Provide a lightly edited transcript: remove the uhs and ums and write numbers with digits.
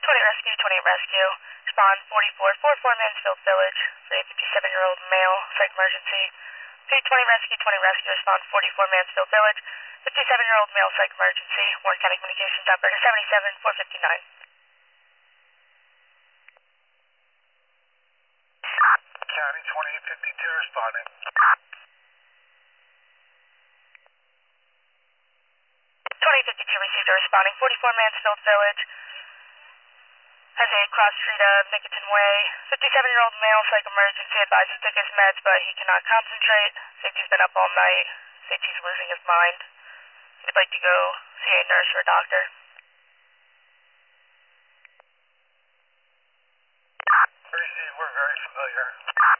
20 rescue, 20 rescue. Respond 4444 Mansfield Village for a 57-year-old male, psych emergency. P20 rescue, 20 rescue. Respond 44 Mansfield Village. 57-year-old male, psych emergency. Warren County Communications operator 77 459. County 2852 responding. 2052 received a responding 44 Mansfield Village. Has a cross street of Nickerton Way. 57-year-old male, psych emergency. Advised he took his meds, but he cannot concentrate. Safety's been up all night. Safety's losing his mind. He'd like to go see a nurse or a doctor. Receive, we're very familiar.